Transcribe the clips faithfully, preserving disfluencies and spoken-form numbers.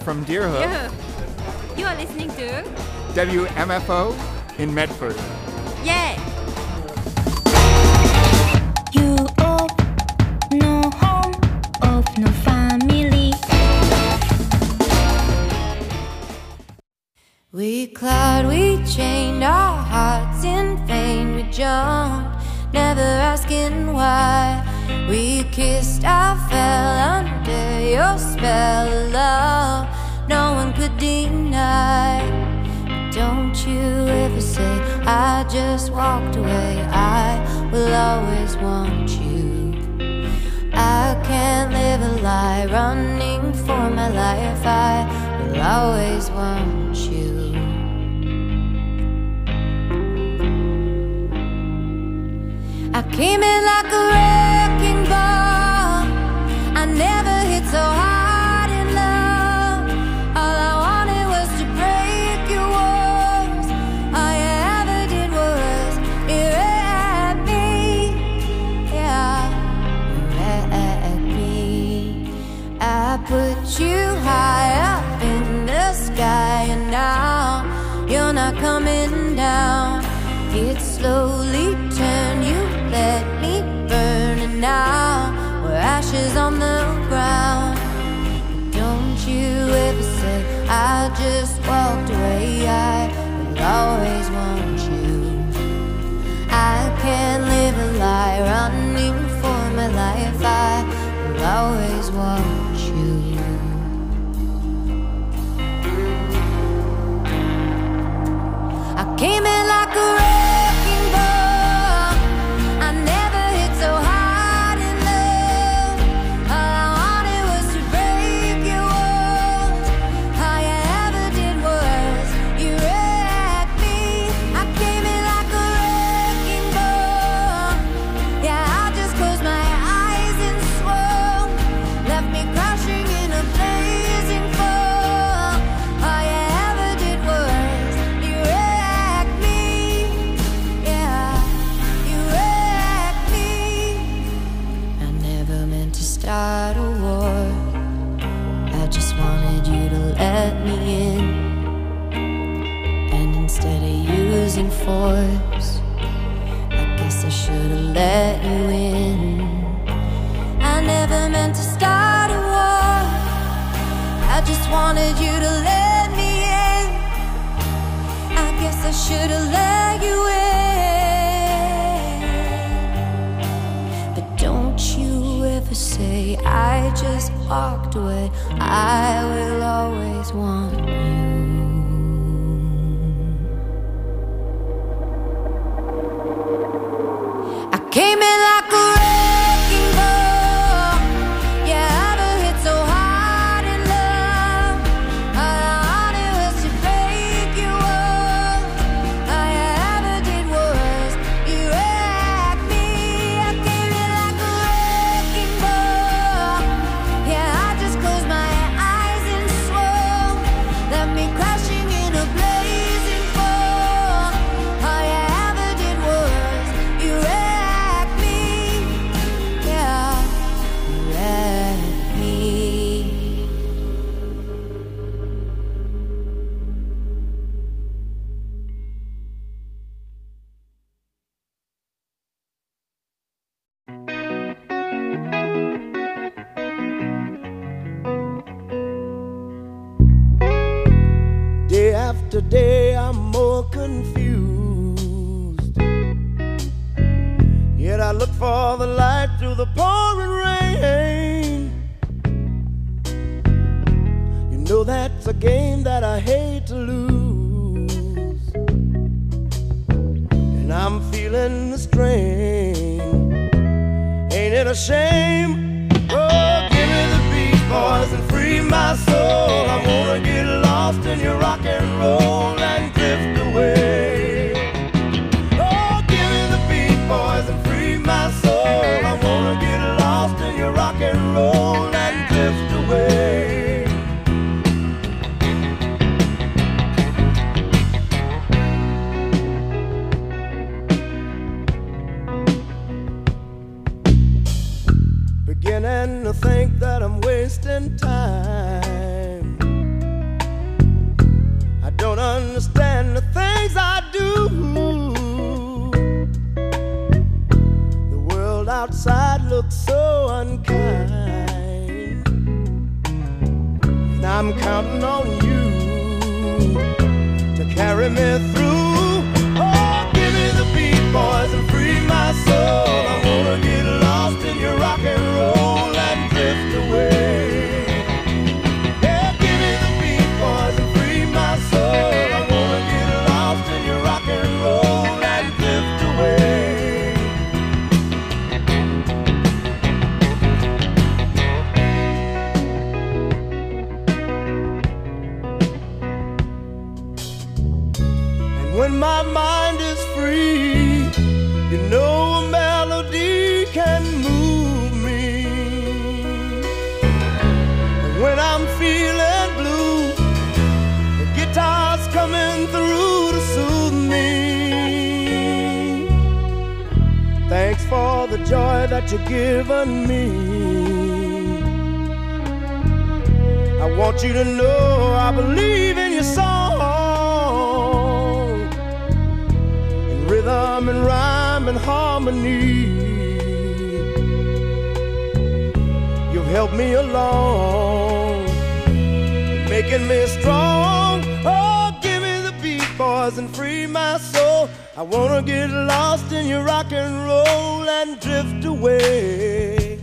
from Deerhook. Yeah. You are listening to W M F O in Medford. Yeah. You of no home, of no family. We clawed, we chained our hearts in vain. We jumped, never asking why. We kissed, I fell under your spell of love. No one could deny. Don't you ever say I just walked away. I will always want you. I can't live a lie, running for my life. I will always want you. I came in like a wrecking ball. I never hit so hard in love. All I wanted was to break your walls. All you ever did was erect me. Yeah, erect me. I put you high up in the sky, and now you're not coming down. It slowly turned, you let me burn, and now we're ashes on the ground. Don't you ever say I just walked away. I will always want you. I can't live a lie, running for my life. I will always want you. I came in like a wrecking ball. I never hit so hard in love. All I wanted was to break your walls. All you ever did was erect me. I came in like a wrecking ball. Yeah, I just closed my eyes and swore. Left me crashing in a blazing fall. All you ever did was erect me. Yeah, you wrecked me. I never meant to start a war. I just wanted you to let me in. And instead of using force, I guess I should have let you in. I never meant to start a war. I just wanted you to let me in. I guess I should have let you in. But don't you ever say I just walked away. I will always want you. I came in like a wrecking ball. Yeah, I never hit so hard in love. All I wanted was to break your walls. All you ever did was erect me. I came in like a wrecking ball. Yeah, I just closed my eyes and swore. Left me crashing in a blazing fall. All you ever did was erect me. Yeah, erect me. Day after day I'm more confused. Yet I look for the light through the pouring rain. You know that's a game that I hate to lose. And I'm feeling the strain. Ain't it a shame? Oh, give me the beat, boys, and free my soul. I wanna get lost in your rock and roll and drift away. Oh, give me the beat, boys, and free my soul. I wanna get lost in your rock and roll and drift away. Beginning to think that I'm wasting time. look so unkind. And I'm counting on you to carry me through. Oh, give me the beat, boys, and free my soul. I wanna get lost in your rock and roll and drift away. Yeah, give me the beat, boys, and free my soul. I wanna get lost in your rock and roll and drift away. When my mind is free, you know a melody can move me. And when I'm feeling blue, the guitar's coming through to soothe me. Thanks for the joy that you've given me. I want you to know I believe in your song. Rhythm and rhyme and harmony, you've helped me along, making me strong. Oh, give me the beat, boys, and free my soul. I wanna get lost in your rock and roll and drift away.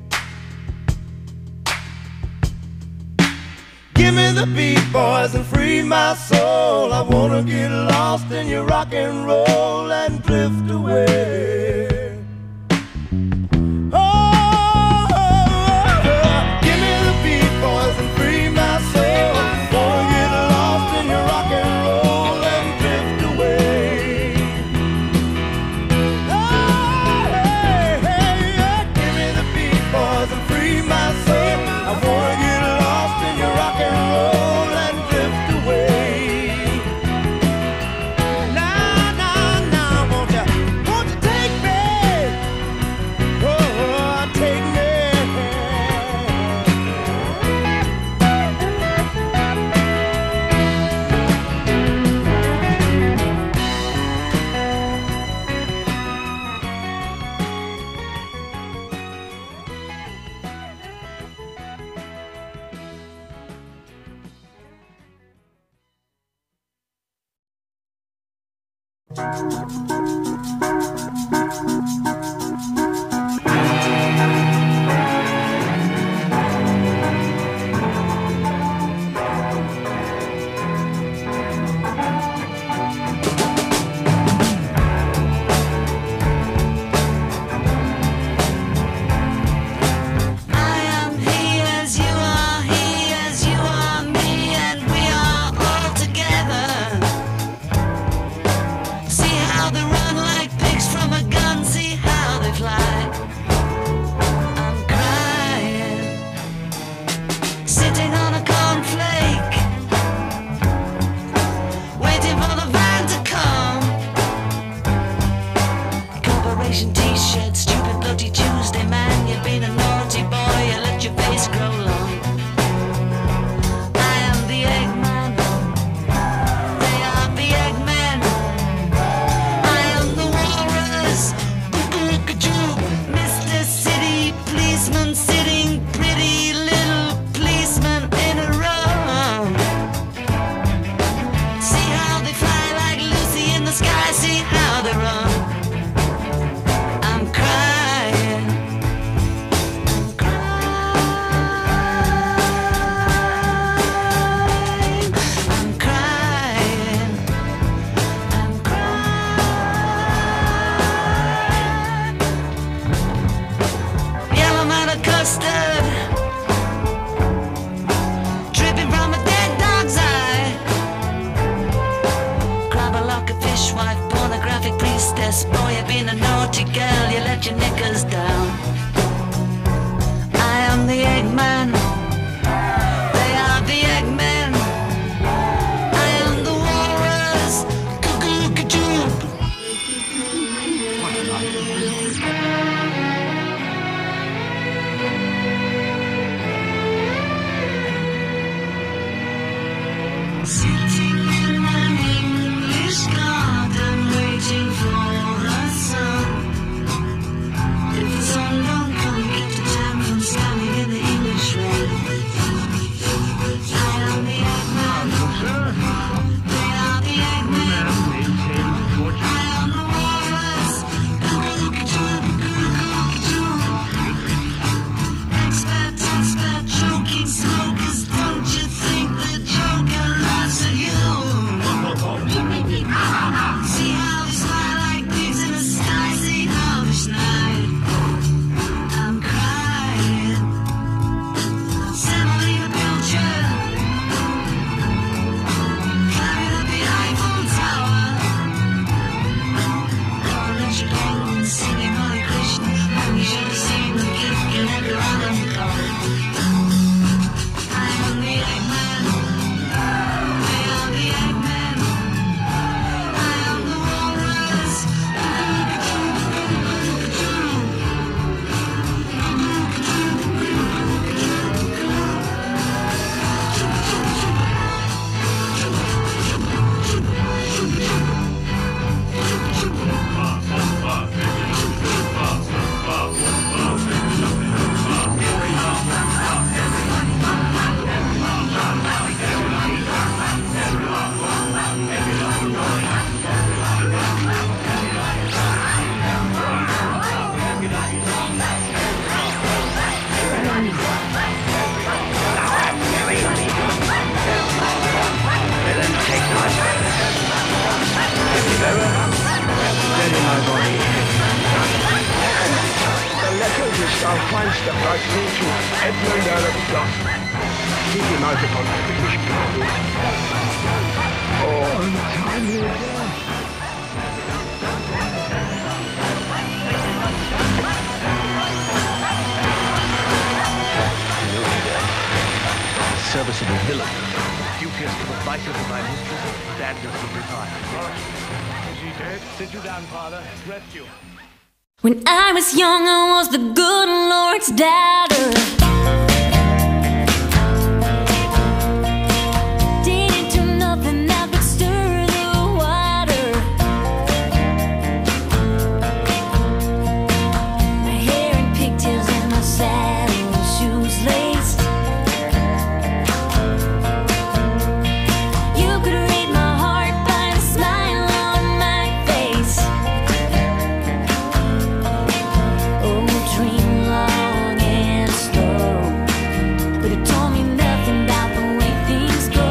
Give me the beat, boys, and free my soul. I wanna get lost in your rock and roll and drift away. Oh, oh, oh, oh. Give me the beat, boys, and free my soul. Wanna get lost in your rock and roll and drift away. Oh, hey, hey, yeah. Give me the beat, boys, and free my soul. I wanna get lost in your rock and roll and drift away. Now, now, now, won't you, won't you take me? Oh, take me. Waiting for the sun. If the sun don't come Edmund Earl of Gloucester. Keep your mouth upon the British people. Oh, untimely death. Serviceable villain. Duteous to the vices of my mistress, standards of retire. Is he dead? Sit you down, father. Rest you. When I was young, I was the good Lord's daughter. Didn't do nothing that would stir the water. My hair in pigtails and my saddle shoes laced. You could read my heart by the smile on my face. Oh, dream long and slow, but it told me nothing about the way things go.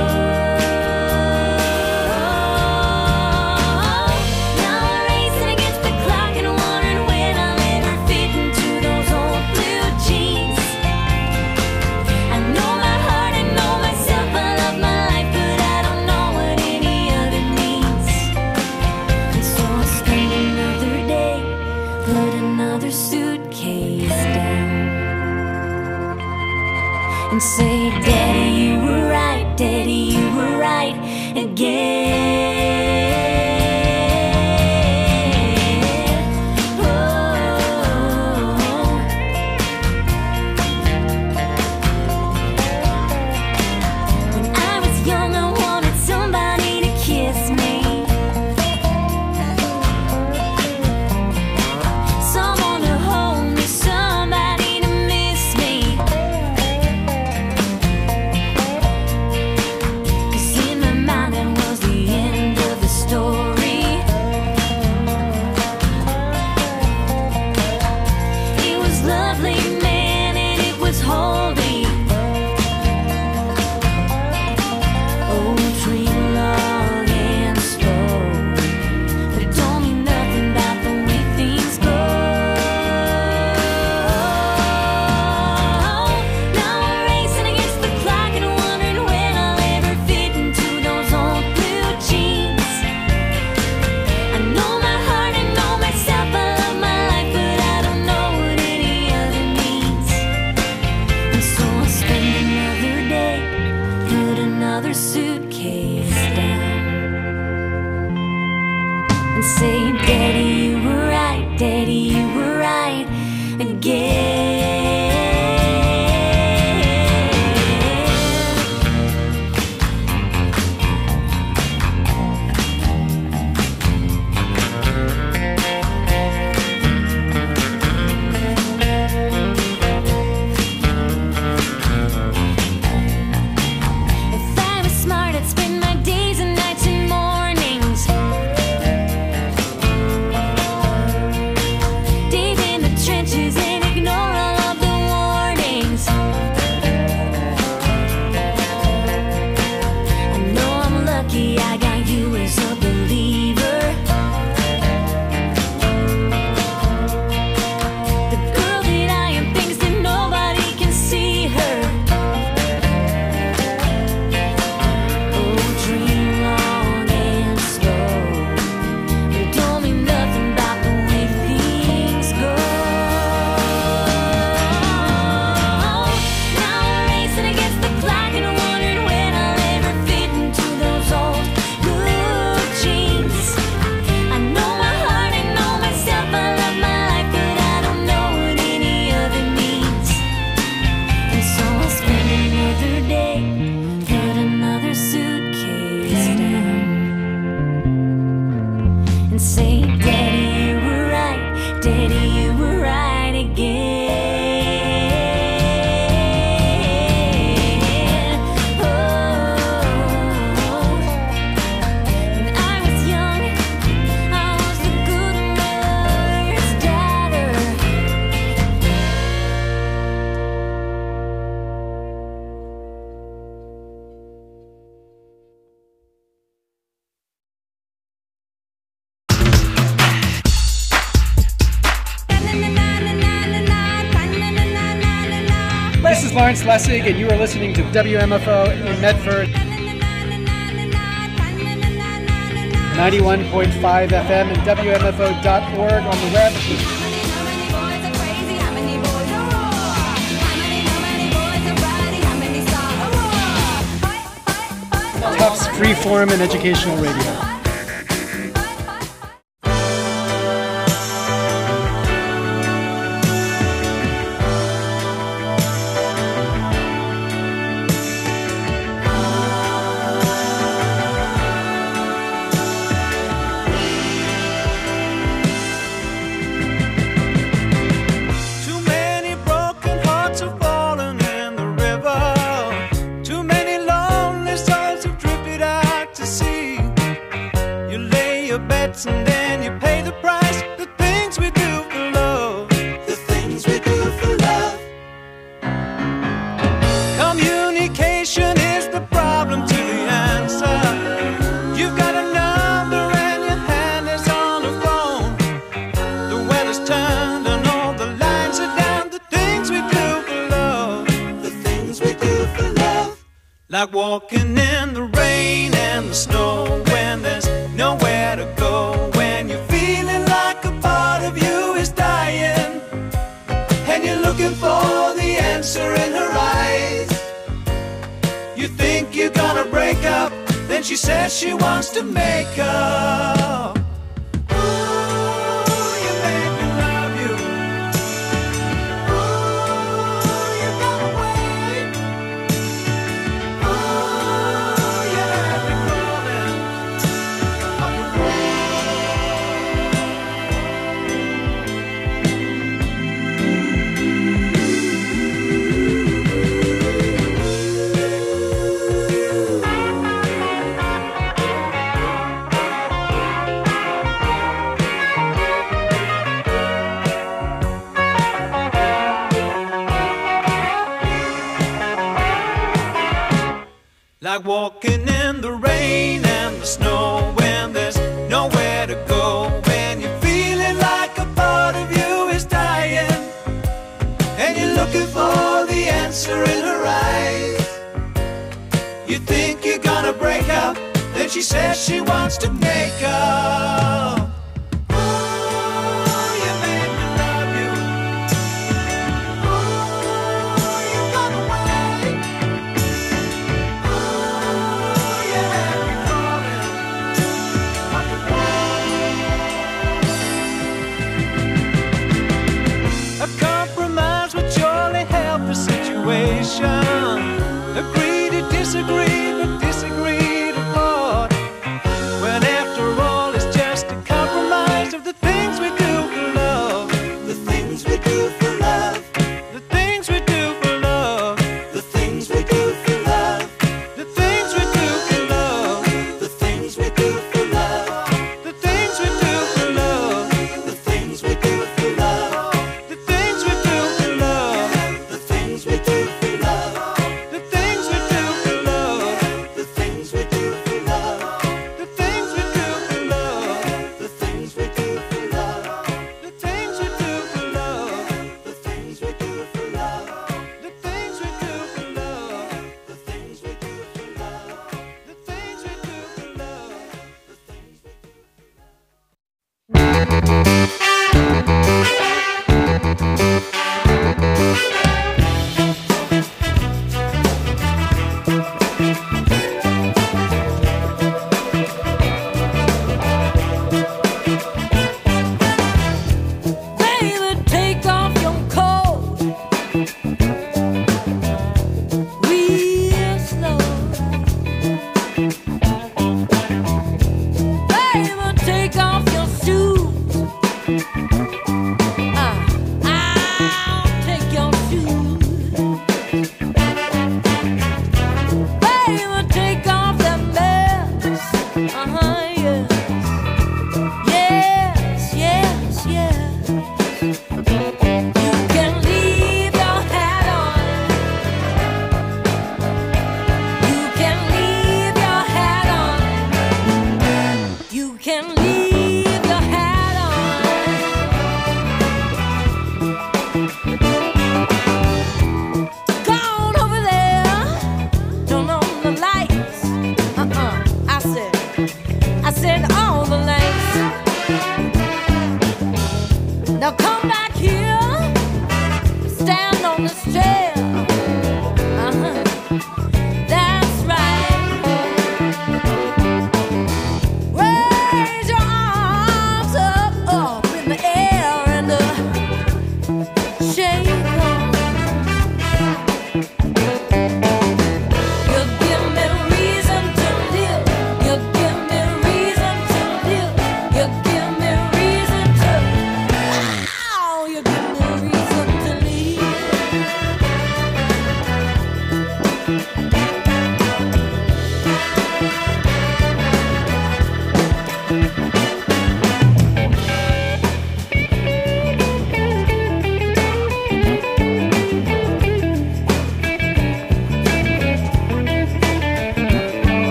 Now I'm racing against the clock and wondering when I'll ever fit into those old blue jeans. I know my heart, I know myself, I love my life, but I don't know what any of it means. And so I spend another day, put another suitcase down, and say, Daddy, you were right, Daddy, you were right again. Oh. When I was young, I wanted somebody to kiss me, someone to hold me, somebody to miss me. 'Cause in my mind that was the end of the story. It was lovely, man, and it was holy. Oh, dream long and slow, but it told me nothing about the way things go. Now I'm racing against the clock and wondering when I'll ever fit into those old blue jeans. I know my heart, I know myself, I love my life, but I don't know what any of it means. And so I spend another day, put another suitcase down, and say, Daddy, you were right, Daddy, you were right again. If I was smart, I'd spend my days and nights and mornings Lawrence Lessig, and you are listening to W M F O in Medford. ninety-one point five F M and W M F O dot org on the web. Tufts Freeform and Educational Radio. And then you pay the price. The things we do for love, the things we do for love. Communication is the problem to the answer. You've got a number and your hand is on the phone. The weather's turned and all the lines are down. The things we do for love, the things we do for love. Like walking in the rain and the snow when there's nowhere to go, when you're feeling like a part of you is dying, and you're looking for the answer in her eyes. You think you're gonna break up, then she says she wants to make up. Ooh, you make me love you. Ooh, you got away. Ooh, you had me calling. Like walking in the rain and the snow when there's nowhere to go, when you're feeling like a part of you is dying, and you're looking for the answer in her eyes. You think you're gonna break up, then she says she wants to make up. Ooh, you made me love you. Ooh, you got away. A compromise would surely help the situation. Agree to disagree, but disagree to part. When after all it's just a compromise.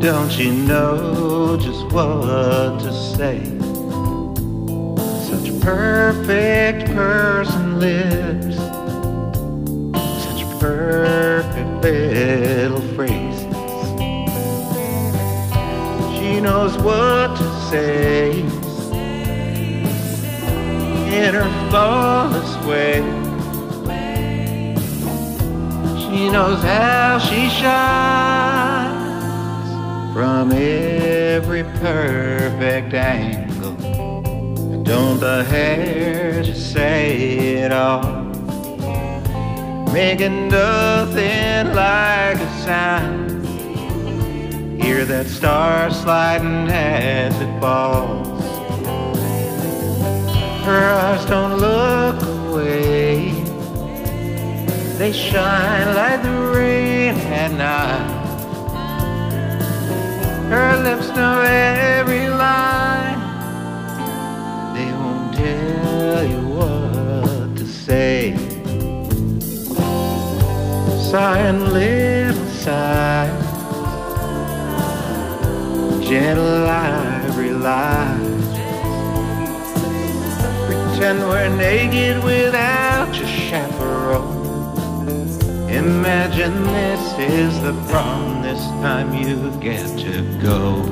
Don't you know just what to say? Such perfect person lives, such perfect little phrases. She knows what to say in her flawless way. She knows how she shines from every perfect angle. Don't the hair just say it all, making nothing like a sound. Hear that star sliding as it falls. Her eyes don't look away, they shine like the rain at night. Her lips know every line, they won't tell you what to say. Sighing little sighs, gentle ivory lies. Pretend we're naked without your chaperone. Imagine this is the prom, this time you get to go.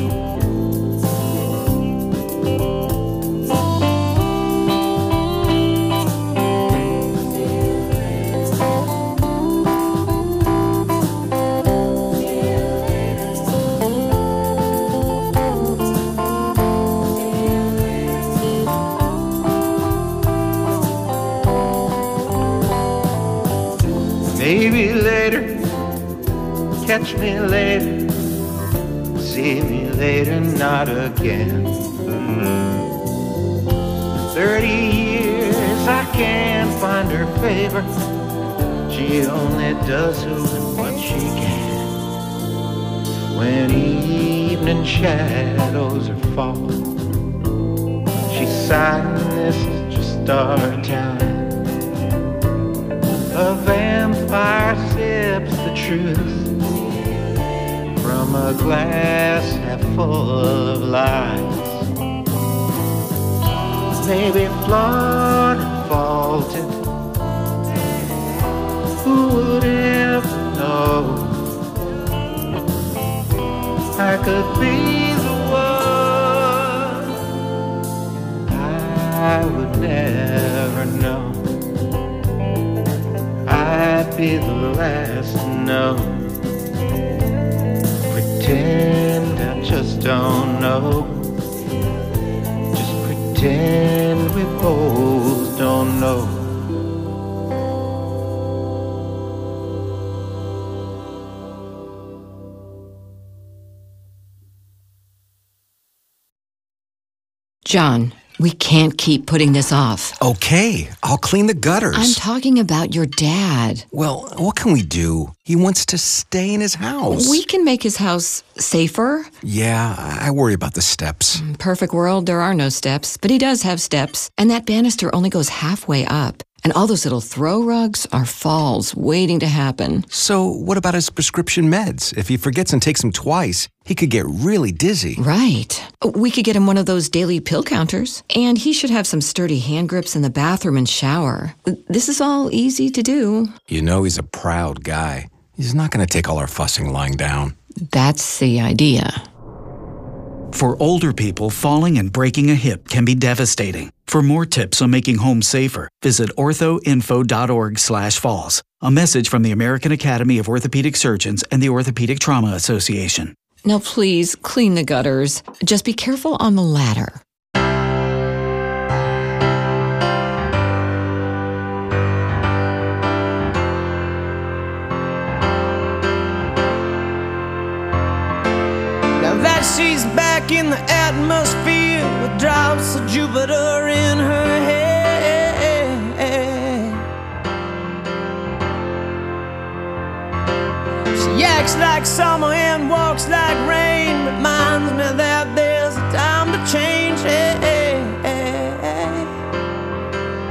Maybe later, catch me later, see me later, not again. Thirty years I can't find her favor, she only does who and what she can. When evening shadows are falling, she's sighing, this is just our time. A vampire sips the truth from a glass half full of lies. Maybe flawed and faulted, who would ever know? I could be the one, I would never know. I'd be the last to know. Pretend I just don't know. Just pretend we both don't know. John, we can't keep putting this off. Okay, I'll clean the gutters. I'm talking about your dad. Well, what can we do? He wants to stay in his house. We can make his house safer. Yeah, I worry about the steps. Perfect world, there are no steps, but he does have steps. And that banister only goes halfway up. And all those little throw rugs are falls waiting to happen. So what about his prescription meds? If he forgets and takes them twice, he could get really dizzy. Right. We could get him one of those daily pill counters. And he should have some sturdy hand grips in the bathroom and shower. This is all easy to do. You know he's a proud guy. He's not going to take all our fussing lying down. That's the idea. For older people, falling and breaking a hip can be devastating. For more tips on making home safer, visit orthoinfo.org slash falls. A message from the American Academy of Orthopedic Surgeons and the Orthopedic Trauma Association. Now please, clean the gutters. Just be careful on the ladder. Now that she's back in the atmosphere with drops of Jupiter in her head, she acts like summer and walks like rain, reminds me that there's a time to change.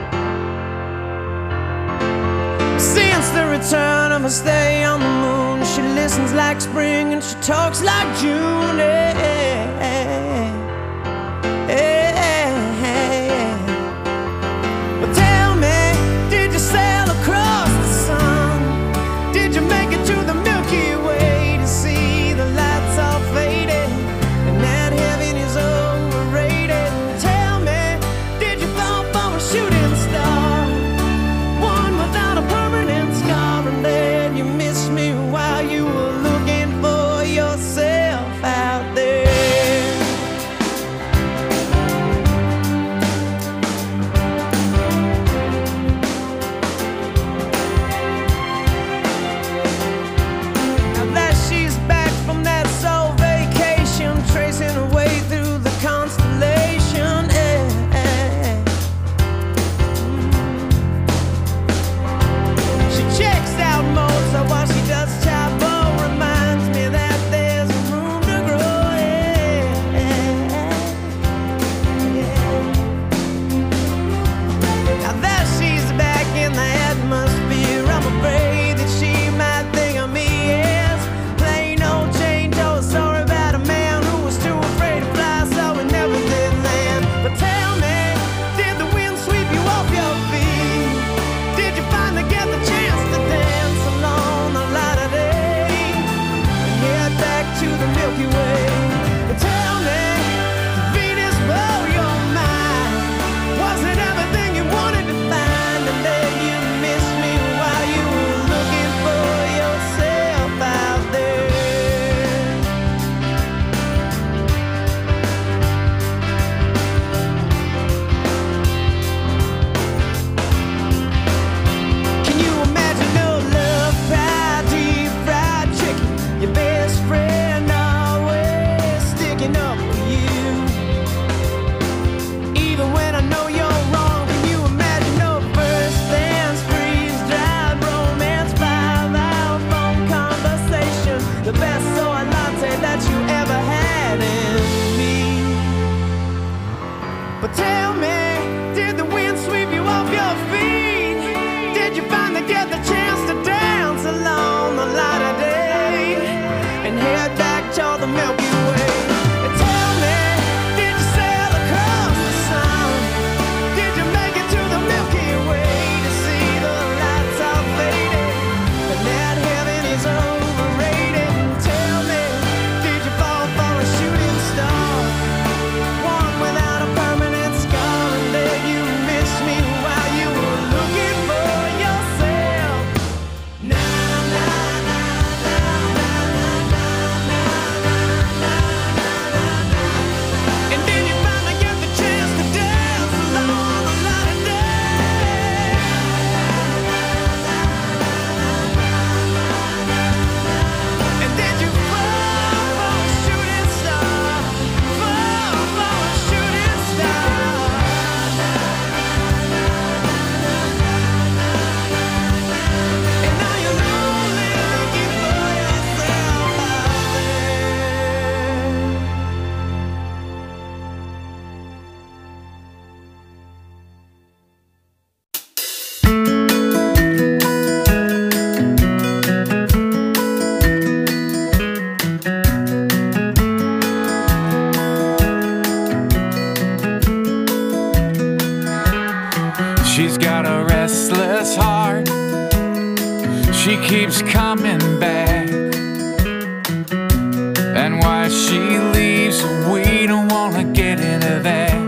Since the return of her stay on the moon, she listens like spring and she talks like June. Hey, hey, hey. Hey, hey. But tell me, did you sail across the sun? Did you make it to the Milky Way to see the lights all faded and that heaven is overrated? Tell me, did you fall for a shooting star, one without a permanent scar, and then you missed me while you were looking for yourself out there? Now that she's back from that soul vacation, tracing her way through the constellation, eh, eh. She checks out Mozart while she does Chavo. Reminds me that there's room to grow. Yeah, yeah. Now that she's back in the atmosphere, I'm afraid that she might think of me as plain old Jane Doe. Sorry about a man who was too afraid to fly, so we never did land. But tell me, did the wind sweep you off your feet? Did you finally get the chance to dance along the light of day and head back to the Milky Way? But tell me, did Venus blow your mind? Was it everything you wanted to find, and then you missed me while you were looking for yourself out there? Can you imagine no love, fried, deep fried chicken? Your best friend always sticking up for you, even when I know you're wrong. Can you imagine no first dance, freeze dried romance, five hour phone conversation, the best soy latte that you ever had in me? But tell me, did the wind sweep you off your feet? Did you finally get the chance to dance along the light of day and head back toward the Milky Way? And tell me, did you sail across the sun? Did you make it to the Milky Way to see the lights all faded and that heaven is overrated? Tell me, did you fall for a shooting star, one without a permanent scar, and then you missed me while you were looking for yourself? Na na na na na na na na na na. And then you finally get the chance to dance along the light of day. And then you fall for a shooting star, fall for a shooting star. And now you're lonely looking for yourself out there. She's got a restless heart. She keeps coming back. And why she leaves, we don't wanna get into that.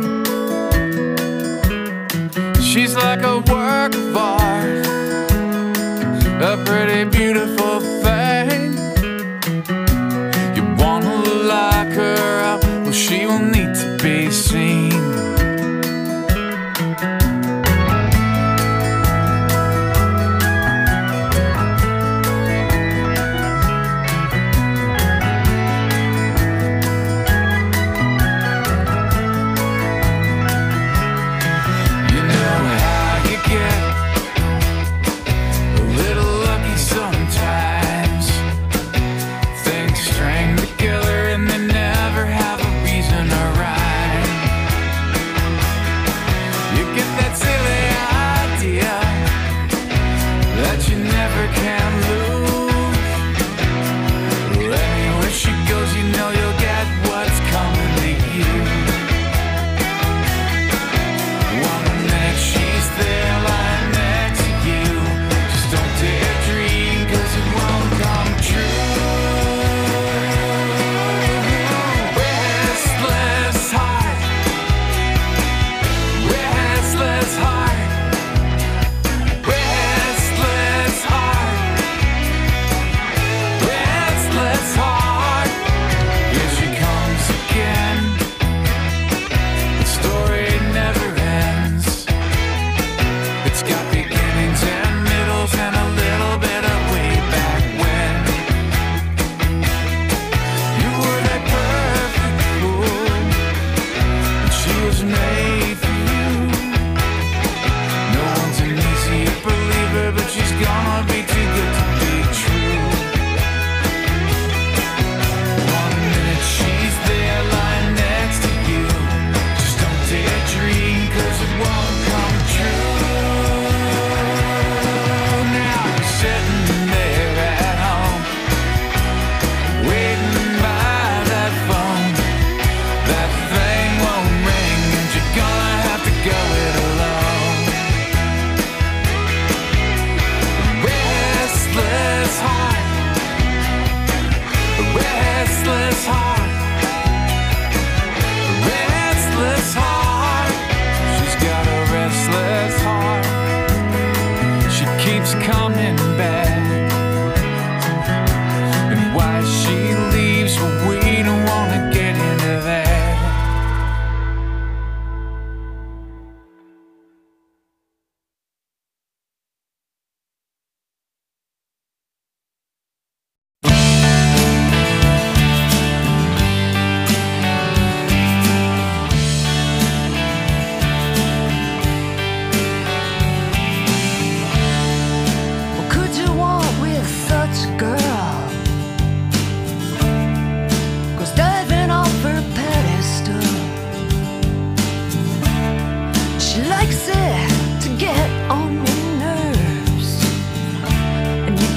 She's like a work of art, a pretty beautiful thing. You wanna lock her up, well, she will need to be seen. You know how you get a little lucky sometimes. Things string together and they never have a reason to rhyme. You get that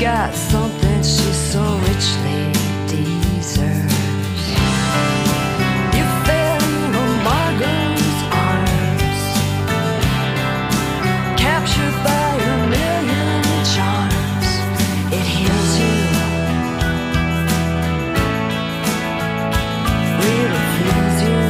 got something she so richly deserves. You fell into Margot's arms, captured by a million charms. It heals you, really feels you.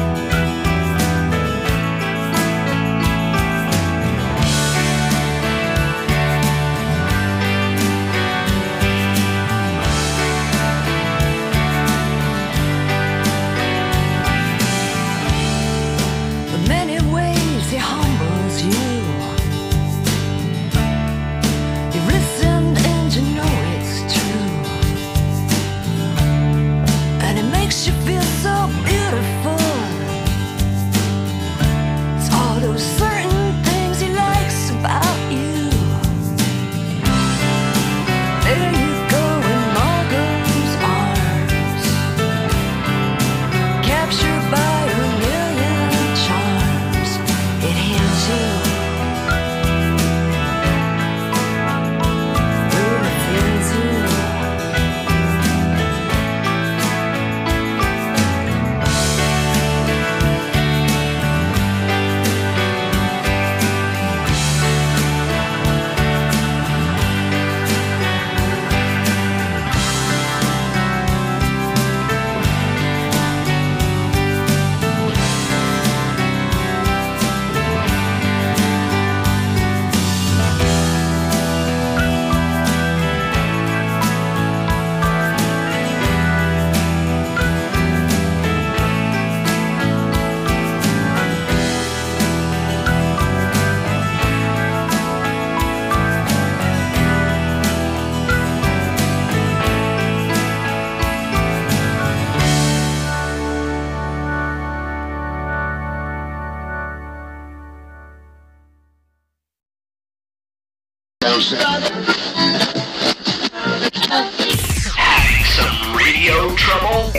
Some radio trouble?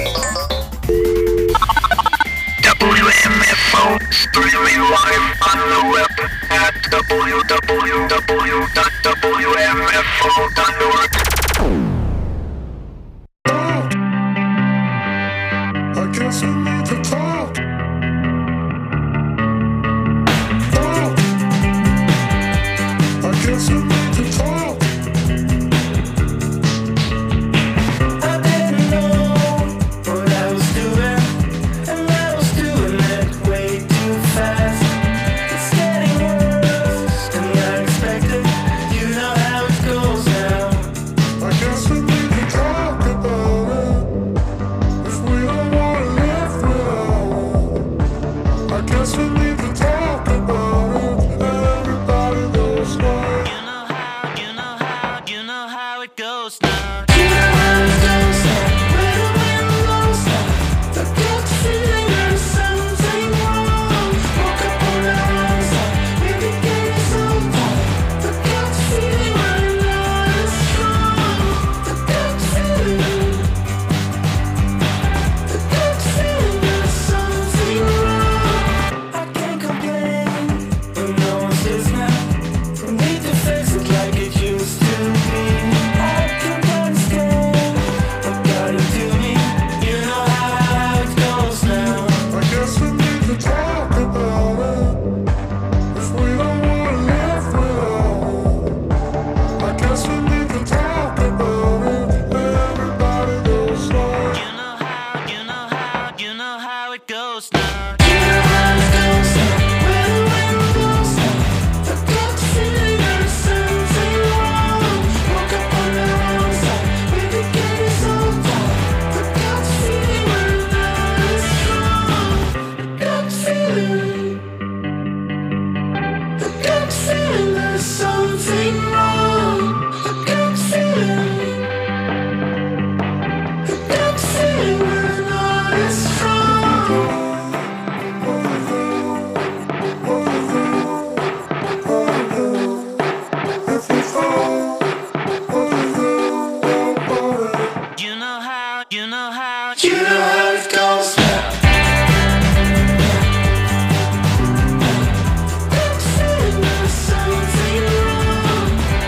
W M F O streaming live on the web at w w w dot w m f o dot org. I guess we need to talk. Talk. I guess we need to talk. I didn't know what I was doing, and I was doing it way too fast. It's getting worse than I expected. You know how it goes now. I guess we need to talk about it. If we don't want to live without it, I guess we need to talk about it. Everybody goes now. You know how, you know how, you know how it goes now. You know how it goes now. Where the wind blows now. The gut feeling there's something wrong. Woke up on the wrong side. Maybe getting sometime. The gut feeling right now is strong. The gut feeling. The gut feeling there's something wrong. I can't complain, but no one's listening. We need to fix it like it used to be. I can't understand what got into me. You know how, how it goes now. I guess we need to talk about it. If we don't want to live without it, I guess we need to talk about it. Everybody goes now. You know how, you know how, you know how it goes now. You know how it goes now. Where the wind blows now. The gut feeling there's something wrong. Woke up on the wrong side. Maybe getting sometime. The gut feeling right now is strong. The gut feeling. The gut feeling there's something wrong. The gut feeling. The gut feeling right now is strong. You know how, you know how, you know how it goes now. Gut feeling there's something wrong.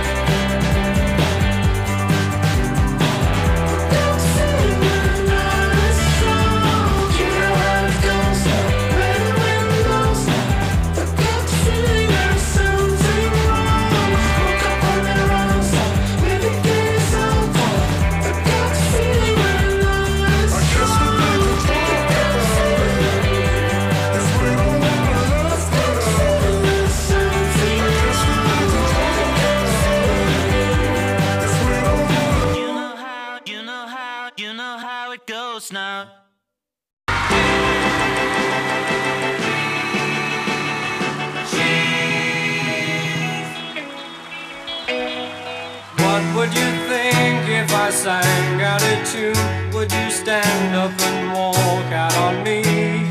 What would you think if I sang out a tune? Would you stand up and walk out on me?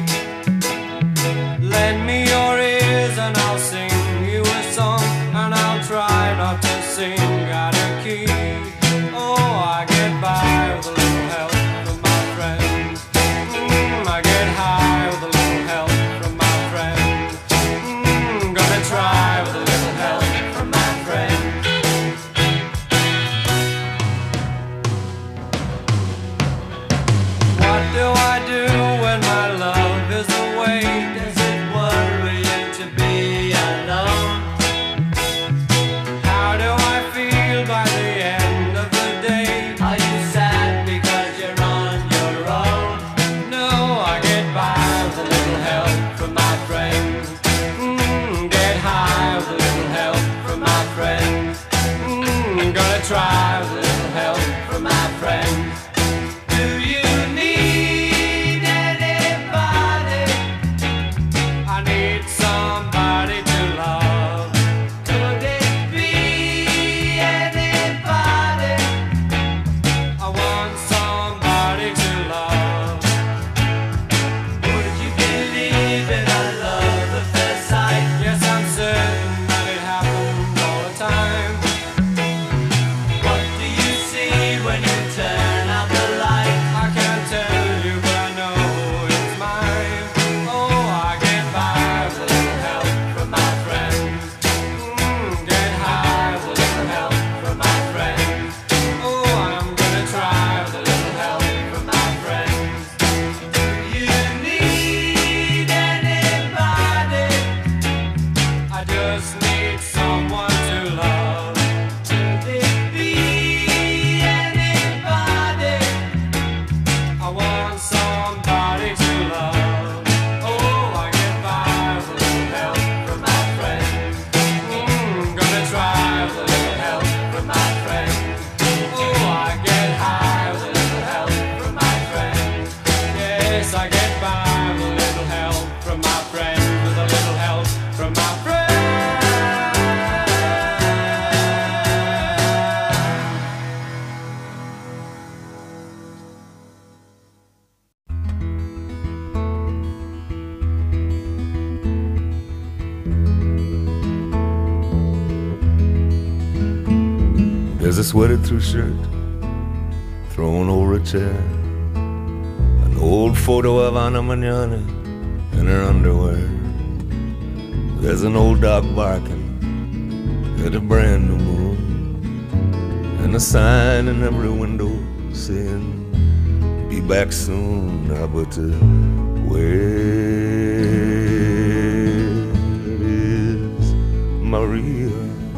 Lend me your ears and I'll sing you a song, and I'll try not to sing out of key. Oh, I get by with a little help from my friends. Mm, I get high with a little help from my friends. Mm, gonna try with a little help from my friends. What do I do when my love is away? Does it worry you to be alone? How do I feel by the end of the day? Are you sad because you're on your own? No, I get by with a little help from my friends. Mm, get high with a little help from my friends. Mm, gonna try with a little help from my friends. Do you need anybody? I need somebody to love. Could it be anybody? I want somebody to love. Would you believe in a love at first sight? Yes, I'm certain that it happens all the time. What do you see when you turn out the light? I can't tell you, but I know it's mine. Oh, I get by with a little help from my friends. Mm, get high with a little help from my friends. Oh, I'm gonna try with a little help from my friends. Do you need anybody? I just need someone to love. Could it be anybody? I want somebody to love. Oh, I get by with a little help from my friends. Mm, gonna try with a little help from my friends. Oh, I get high with a little help from my friends. Yes, I get by with a little help from my friends. With a little help from my friends. There's a sweated through shirt thrown over a chair, an old photo of Ana Mañana in her underwear. There's an old dog barking at a brand new moon, and a sign in every window saying, be back soon. Ah, but uh, where is Maria?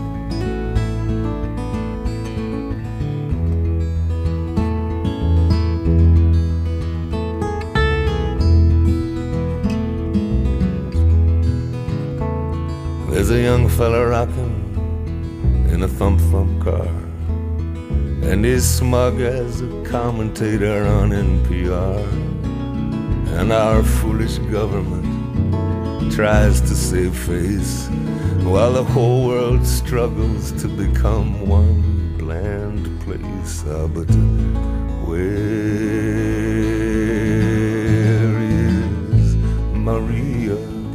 There's a young fella rocking in a thump-thump car, and he's smug as a commentator on N P R. And our foolish government tries to save face, while the whole world struggles to become one bland place. Ah, but where is Maria?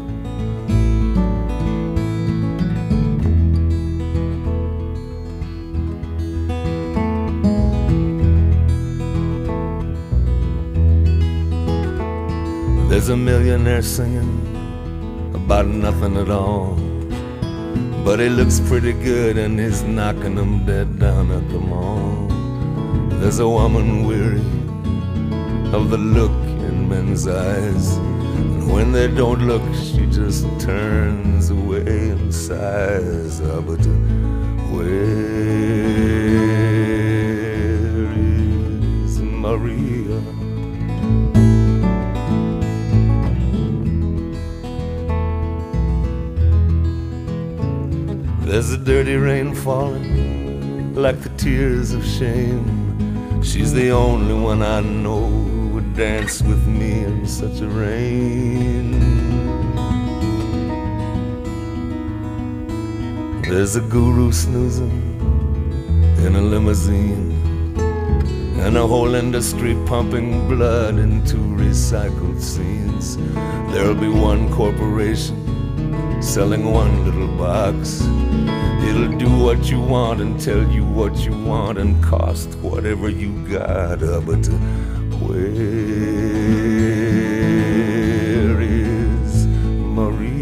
There's a millionaire singing about nothing at all, but he looks pretty good and he's knocking them dead down at the mall. There's a woman weary of the look in men's eyes, and when they don't look, she just turns away and sighs. Ah, but where is Maria? There's a dirty rain falling like the tears of shame. She's the only one I know who would dance with me in such a rain. There's a guru snoozing in a limousine, and a whole industry pumping blood into recycled scenes. There'll be one corporation selling one little box. It'll do what you want and tell you what you want and cost whatever you got. Uh, but uh, where is Maria?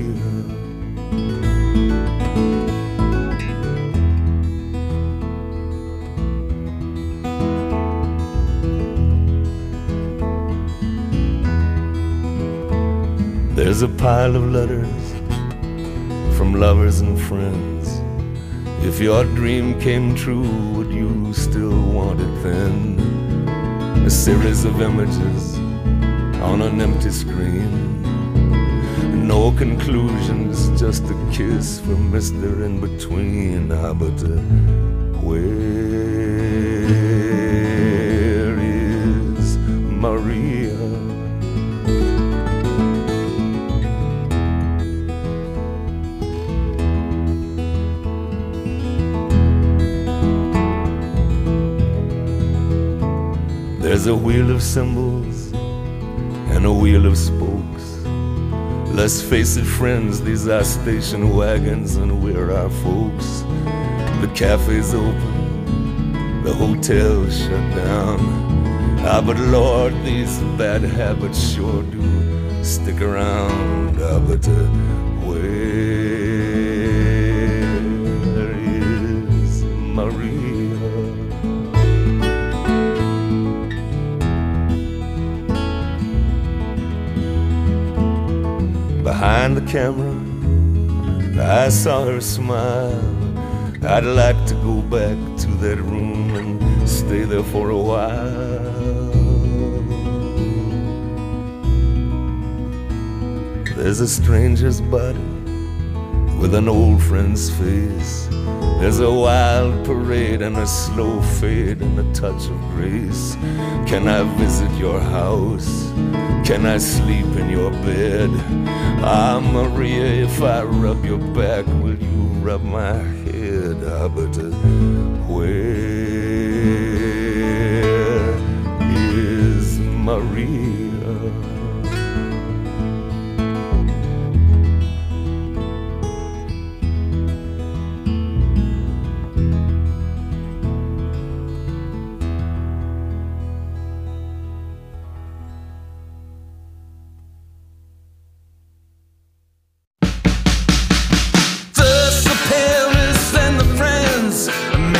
There's a pile of letters from lovers and friends. If your dream came true, would you still want it then? A series of images on an empty screen. No conclusions, just a kiss from Mister In Between. Ah, but uh, where is Maria? There's a wheel of symbols and a wheel of spokes. Let's face it, friends, these are station wagons and we're our folks. The cafe's open, the hotel's shut down. Ah, but Lord, these bad habits sure do stick around. Ah, but uh, where is Maria? Behind the camera, I saw her smile. I'd like to go back to that room and stay there for a while. There's a stranger's body with an old friend's face. There's a wild parade and a slow fade and a touch of grace. Can I visit your house? Can I sleep in your bed? Ah, Maria, if I rub your back, will you rub my head? Ah, but uh, where is Maria?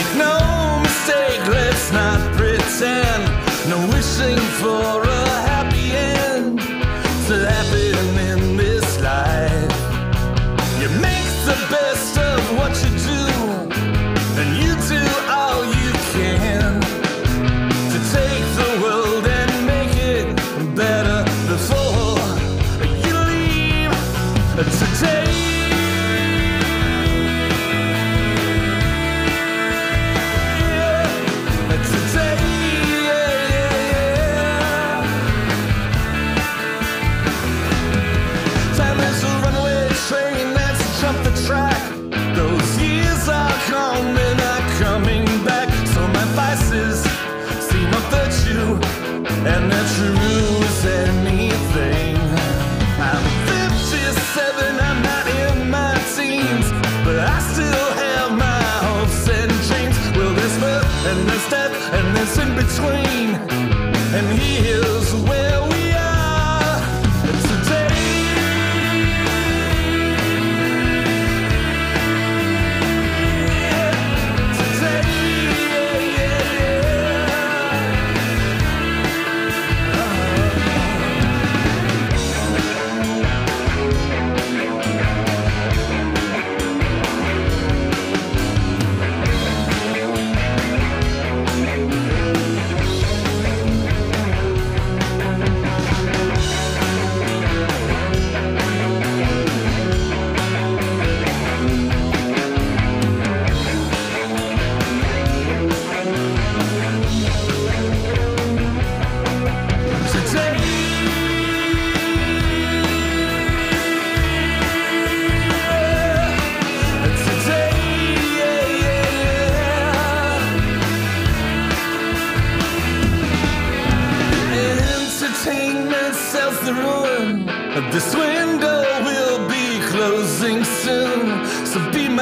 For a happy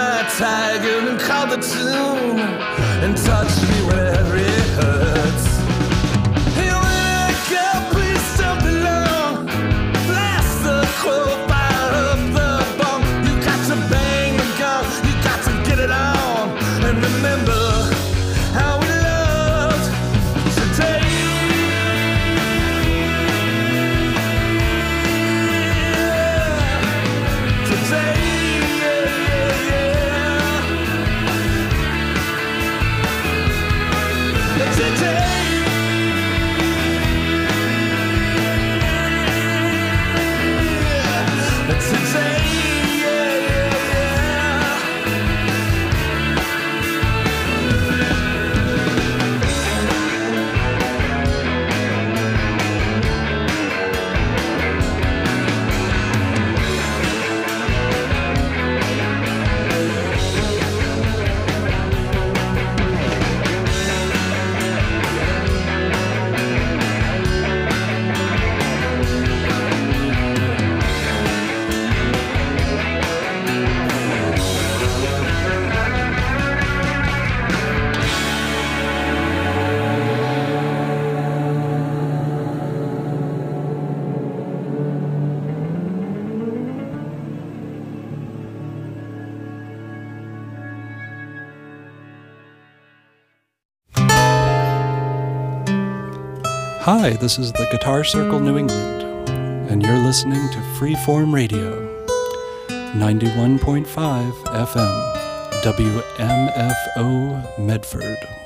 my tiger and called the tune and touched me wherever it hurts. Hey, when I go, please don't be long. Blast the crow, fire up the bomb. You got to bang the gong, you got to get it on. And remember how we loved today. Today. Hi, this is the Guitar Circle New England, and you're listening to Freeform Radio, ninety-one point five F M, W M F O Medford.